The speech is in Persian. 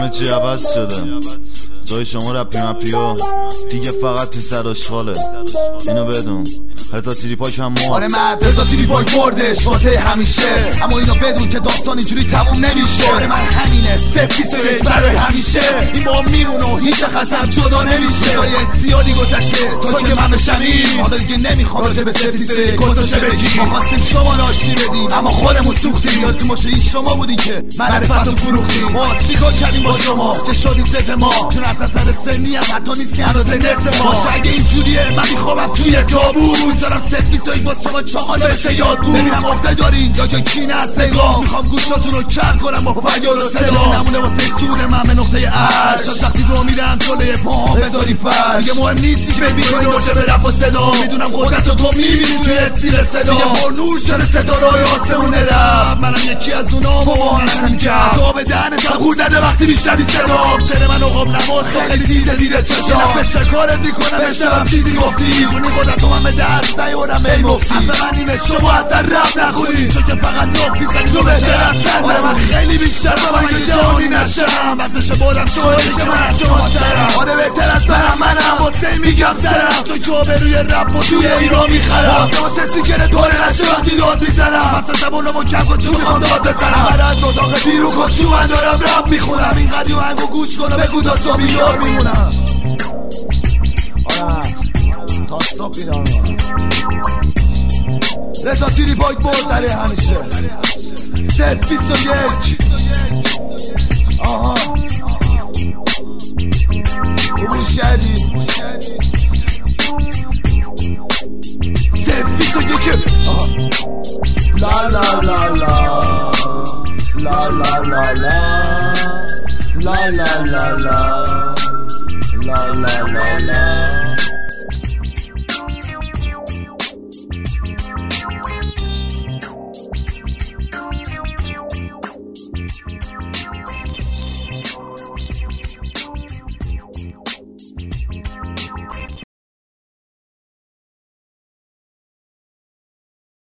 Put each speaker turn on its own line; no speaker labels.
همه چی عوض شده، جای شما رپی مپیا دیگه فقط تو سر آشغاله. اینو بدون رضا تریپاک هم مرد.
آره مرد رضا تریپاک مردش واسه همیشه، اما اینو بدون که داستان اینجوری تموم نمیشه. آره من همینه 021 برای همیشه، این با میمونه و هیچ خسم جدا نمیشه. سایه زیادی گذشته تا که من بشم این، حالا دیگه نمیخوام راجع به 021 گذاشته بگیم. ما خواستیم شما ناشی بدیم اما خودمون سوختیم. یادتون باشه این شما بودی که معرفت رو فروختیم. ما چیکار کردیم با شما که شدیم ضد ما، چون از نظر سنی هم حتی نیستی هنوز نصف ما. اگه اینجوریه من میخوابم توی تابوت، دارم 021 با شما چاقال بشه یاد بود. ببینم افته دارین یا جای کینه از نگاه، میخوام گوشاتون رو کر کنم با فریاد و صدا. نمونه واسه سون من به نقطه عرش، از وقتی رو میرم جلوی پاهم بذاری فرش. دیگه مهم نیست چی فکر میکنی راجع به رپ و صدا، میدونم قدرت رو تو میبینی توی سیر صدا. دیگه پر نور شده ستاره‌های آسمون رپ، منم یکی از اونا مبارزه کرد تا به دهن تغور نده وقتی میشنوی صدام. چه من عقاب نماز خیلی دیده چشام، نفشه کارت میکنم بشنوم چیزی گفتی، چونی قدرت من به دست نیارم ای مفتی. حرف من اینه شما از در رپ نخورین، چون که فقط نفی زنید و بهتر از لندن. آره من خیلی بیشتر و من که جهانی نشم، ازش بادم شوهری که من از شما سرم. آره بهتر از برم منم واسه میگم سرم، چون که به روی رپ و توی ایران میخرم. واسه سیکر دوره نشه وقتی داد میزنم، واسه زبانو با کف و چون میخوام داد بزنم. بعد از اتاق بیرون کن چون من دارم رپ میخونم، این قدی و هنگو گوش کن و بگو تا صبح بیدار میمونم. آره تا صبح بیدار میمونم. رضا تریپاک برد داره همیشه 021. آها خوبی شدی 021. آها لا لا لا لا لا لا لا لا لا لا لا لا لا لا لا